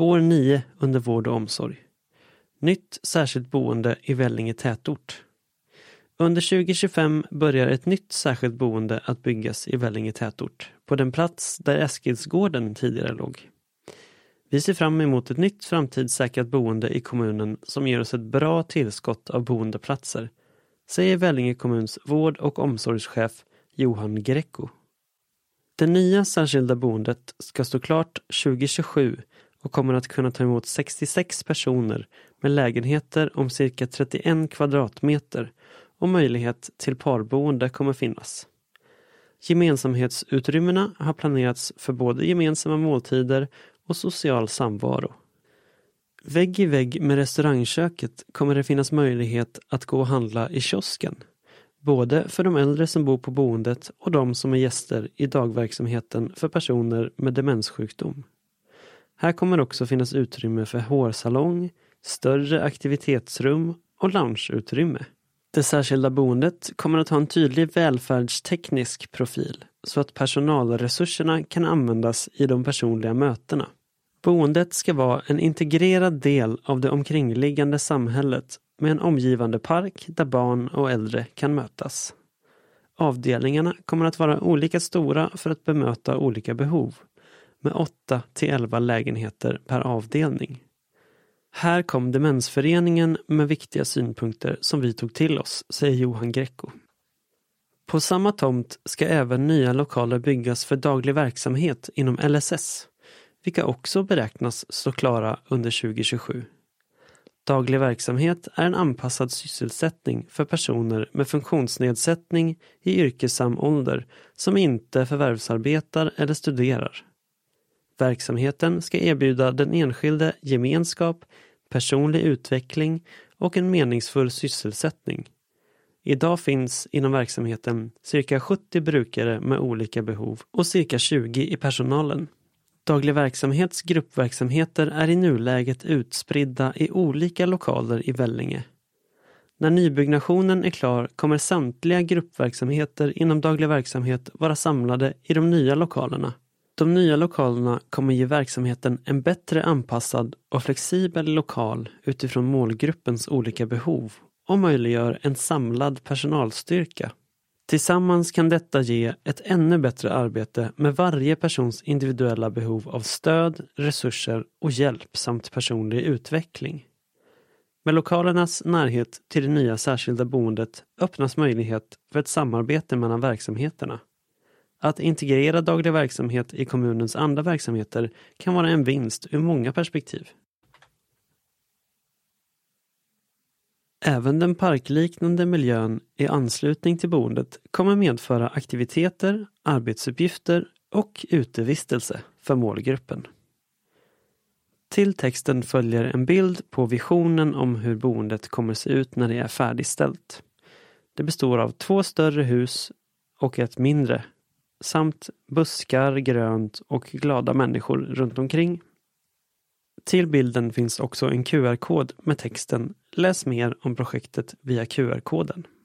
Spår 9 under vård och omsorg. Nytt särskilt boende i Vellinge tätort. Under 2025 börjar ett nytt särskilt boende att byggas i Vellinge tätort på den plats där Eskilsgården tidigare låg. Vi ser fram emot ett nytt framtidssäkrat boende i kommunen som ger oss ett bra tillskott av boendeplatser, säger Vellinge kommuns vård- och omsorgschef Johan Greco. Det nya särskilda boendet ska stå klart 2027 och kommer att kunna ta emot 66 personer med lägenheter om cirka 31 kvadratmeter och möjlighet till parboende kommer finnas. Gemensamhetsutrymmena har planerats för både gemensamma måltider och social samvaro. Vägg i vägg med restaurangköket kommer det finnas möjlighet att gå och handla i kiosken, både för de äldre som bor på boendet och de som är gäster i dagverksamheten för personer med demenssjukdom. Här kommer också finnas utrymme för hårsalong, större aktivitetsrum och loungeutrymme. Det särskilda boendet kommer att ha en tydlig välfärdsteknisk profil så att personalresurserna kan användas i de personliga mötena. Boendet ska vara en integrerad del av det omkringliggande samhället med en omgivande park där barn och äldre kan mötas. Avdelningarna kommer att vara olika stora för att bemöta olika behov, med 8-11 lägenheter per avdelning. Här kom Demensföreningen med viktiga synpunkter som vi tog till oss, säger Johan Greco. På samma tomt ska även nya lokaler byggas för daglig verksamhet inom LSS, vilka också beräknas stå klara under 2027. Daglig verksamhet är en anpassad sysselsättning för personer med funktionsnedsättning i yrkessam ålder som inte förvärvsarbetar eller studerar. Verksamheten ska erbjuda den enskilde gemenskap, personlig utveckling och en meningsfull sysselsättning. Idag finns inom verksamheten cirka 70 brukare med olika behov och cirka 20 i personalen. Daglig verksamhets gruppverksamheter är i nuläget utspridda i olika lokaler i Vellinge. När nybyggnationen är klar kommer samtliga gruppverksamheter inom daglig verksamhet vara samlade i de nya lokalerna. De nya lokalerna kommer ge verksamheten en bättre anpassad och flexibel lokal utifrån målgruppens olika behov och möjliggör en samlad personalstyrka. Tillsammans kan detta ge ett ännu bättre arbete med varje persons individuella behov av stöd, resurser och hjälp samt personlig utveckling. Med lokalernas närhet till det nya särskilda boendet öppnas möjlighet för ett samarbete mellan verksamheterna. Att integrera daglig verksamhet i kommunens andra verksamheter kan vara en vinst ur många perspektiv. Även den parkliknande miljön i anslutning till boendet kommer medföra aktiviteter, arbetsuppgifter och utevistelse för målgruppen. Till texten följer en bild på visionen om hur boendet kommer se ut när det är färdigställt. Det består av 2 större hus och ett mindre, samt buskar, grönt och glada människor runt omkring. Till bilden finns också en QR-kod med texten "Läs mer om projektet via QR-koden".